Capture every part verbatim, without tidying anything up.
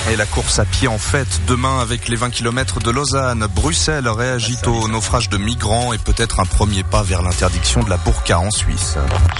Et la course à pied en fête demain avec les vingt kilomètres de Lausanne. Bruxelles réagit au naufrage de migrants et peut-être un premier pas vers l'interdiction de la burqa en Suisse.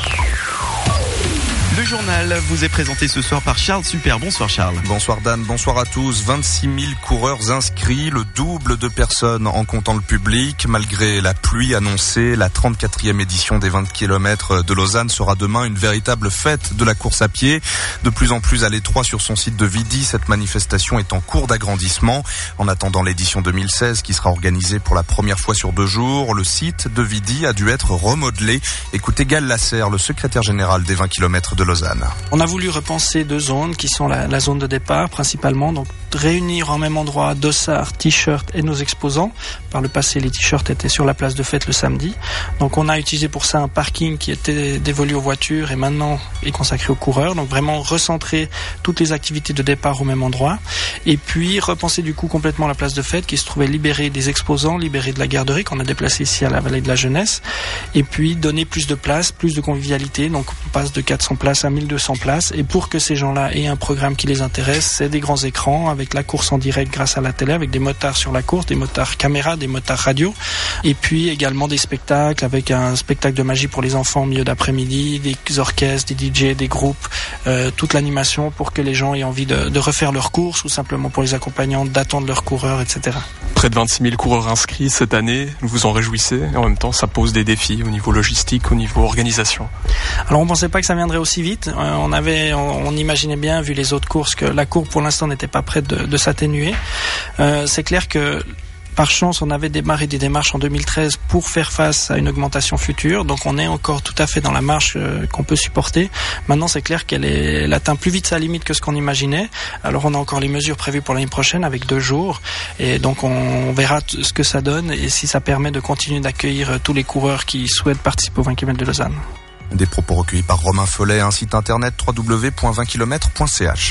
Le journal vous est présenté ce soir par Charles Super. Bonsoir Charles. Bonsoir Dan, bonsoir à tous. vingt-six mille coureurs inscrits, le double de personnes en comptant le public. Malgré la pluie annoncée, la trente-quatrième édition des vingt kilomètres de Lausanne sera demain une véritable fête de la course à pied. De plus en plus à l'étroit sur son site de Vidi, cette manifestation est en cours d'agrandissement. En attendant l'édition deux mille seize qui sera organisée pour la première fois sur deux jours, le site de Vidi a dû être remodelé. Écoutez Gal Lasserre, le secrétaire général des vingt kilomètres de Lausanne. On a voulu repenser deux zones qui sont la, la zone de départ principalement, donc réunir en même endroit dossards, t-shirts et nos exposants. Par le passé, les t-shirts étaient sur la place de fête le samedi. Donc on a utilisé pour ça un parking qui était dévolu aux voitures et maintenant est consacré aux coureurs. Donc vraiment recentrer toutes les activités de départ au même endroit. Et puis repenser du coup complètement la place de fête qui se trouvait libérée des exposants, libérée de la garderie qu'on a déplacée ici à la Vallée de la Jeunesse. Et puis donner plus de place, plus de convivialité. Donc on passe de quatre cents places à mille deux cents places. Et pour que ces gens-là aient un programme qui les intéresse, c'est des grands écrans avec la course en direct grâce à la télé, avec des motards sur la course, des motards caméra, des motards radio. Et puis également des spectacles avec un spectacle de magie pour les enfants au milieu d'après-midi, des orchestres, des D J, des groupes, euh, toute l'animation pour que les gens aient envie de, de refaire leur course ou simplement pour les accompagnants d'attendre leurs coureurs, et cetera. Près de vingt-six mille coureurs inscrits cette année, vous en réjouissez et en même temps ça pose des défis au niveau logistique, au niveau organisation. Alors on pensait pas que ça viendrait aussi vite. Euh, on avait, on, on imaginait bien vu les autres courses que la courbe pour l'instant n'était pas prête de, de s'atténuer. Euh, c'est clair que par chance, on avait démarré des démarches en deux mille treize pour faire face à une augmentation future. Donc, on est encore tout à fait dans la marche euh, qu'on peut supporter. Maintenant, c'est clair qu'elle est, elle atteint plus vite sa limite que ce qu'on imaginait. Alors, on a encore les mesures prévues pour l'année prochaine avec deux jours. Et donc, on verra t- ce que ça donne et si ça permet de continuer d'accueillir euh, tous les coureurs qui souhaitent participer aux vingt kilomètres de Lausanne. Des propos recueillis par Romain Follet, un site internet w w w point vingt kilomètres point c h.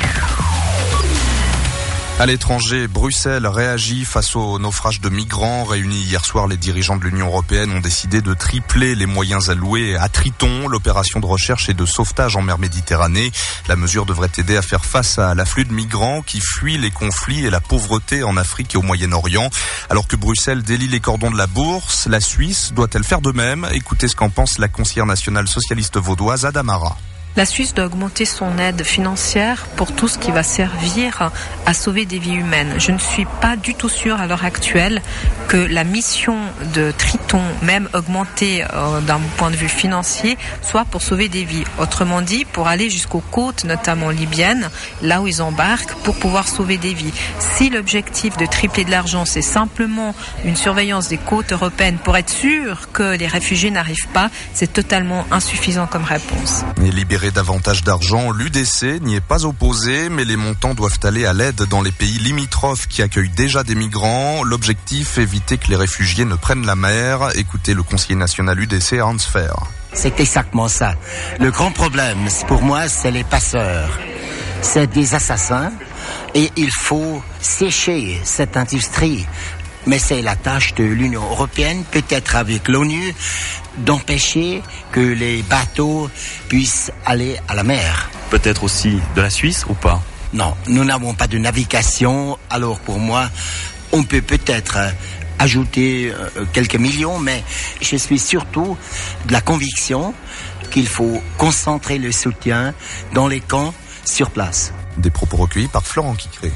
À l'étranger, Bruxelles réagit face au naufrage de migrants. Réunis hier soir, les dirigeants de l'Union européenne ont décidé de tripler les moyens alloués à Triton, l'opération de recherche et de sauvetage en mer Méditerranée. La mesure devrait aider à faire face à l'afflux de migrants qui fuient les conflits et la pauvreté en Afrique et au Moyen-Orient. Alors que Bruxelles délie les cordons de la bourse, la Suisse doit-elle faire de même? Écoutez ce qu'en pense la conseillère nationale socialiste vaudoise Adamara. La Suisse doit augmenter son aide financière pour tout ce qui va servir à sauver des vies humaines. Je ne suis pas du tout sûre à l'heure actuelle que la mission de Triton, même augmentée euh, d'un point de vue financier, soit pour sauver des vies. Autrement dit, pour aller jusqu'aux côtes, notamment libyennes, là où ils embarquent, pour pouvoir sauver des vies. Si l'objectif de tripler de l'argent, c'est simplement une surveillance des côtes européennes pour être sûr que les réfugiés n'arrivent pas, c'est totalement insuffisant comme réponse. Et libérer davantage d'argent, l'U D C n'y est pas opposé, mais les montants doivent aller à l'aide dans les pays limitrophes qui accueillent déjà des migrants. L'objectif, éviter que les réfugiés ne prennent la mer. Écoutez le conseiller national U D C, Hans Fer. C'est exactement ça. Le grand problème, pour moi, c'est les passeurs. C'est des assassins et il faut sécher cette industrie. Mais c'est la tâche de l'Union européenne, peut-être avec l'ONU, d'empêcher que les bateaux puissent aller à la mer. Peut-être aussi de la Suisse ou pas? Non, nous n'avons pas de navigation. Alors pour moi, on peut peut-être ajouter quelques millions, mais je suis surtout de la conviction qu'il faut concentrer le soutien dans les camps sur place. Des propos recueillis par Florent Quicré.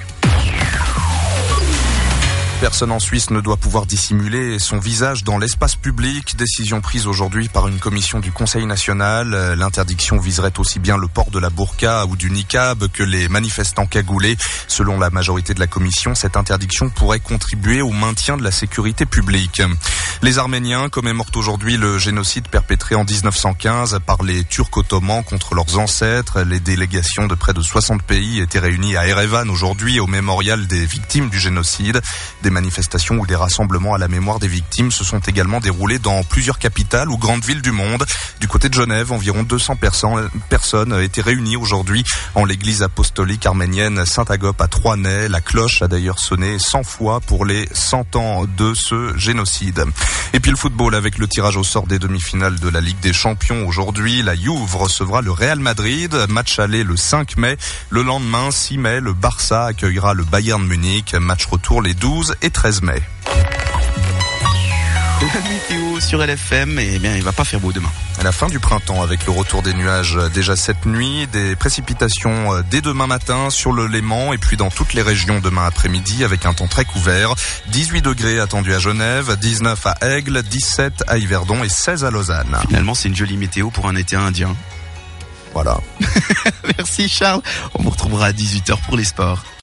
Personne en Suisse ne doit pouvoir dissimuler son visage dans l'espace public. Décision prise aujourd'hui par une commission du Conseil national. L'interdiction viserait aussi bien le port de la burqa ou du niqab que les manifestants cagoulés. Selon la majorité de la commission, cette interdiction pourrait contribuer au maintien de la sécurité publique. Les Arméniens commémorent aujourd'hui le génocide perpétré en dix-neuf cent quinze par les Turcs ottomans contre leurs ancêtres. Les délégations de près de soixante pays étaient réunies à Erevan aujourd'hui au mémorial des victimes du génocide. Des manifestations ou des rassemblements à la mémoire des victimes se sont également déroulés dans plusieurs capitales ou grandes villes du monde. Du côté de Genève, environ deux cents personnes étaient réunies aujourd'hui en l'église apostolique arménienne Saint-Agop à Troinay. La cloche a d'ailleurs sonné cent fois pour les cent ans de ce génocide. Et puis le football avec le tirage au sort des demi-finales de la Ligue des Champions aujourd'hui. La Juve recevra le Real Madrid. Match aller le cinq mai. Le lendemain, six mai, le Barça accueillera le Bayern Munich. Match retour les douze et treize mai. La météo sur L F M, eh bien, il va pas faire beau demain. À la fin du printemps, avec le retour des nuages déjà cette nuit, des précipitations dès demain matin sur le Léman et puis dans toutes les régions demain après-midi avec un temps très couvert. dix-huit degrés attendus à Genève, dix-neuf à Aigle, dix-sept à Yverdon et seize à Lausanne. Finalement, c'est une jolie météo pour un été indien. Voilà. Merci Charles. On vous retrouvera à dix-huit heures pour les sports.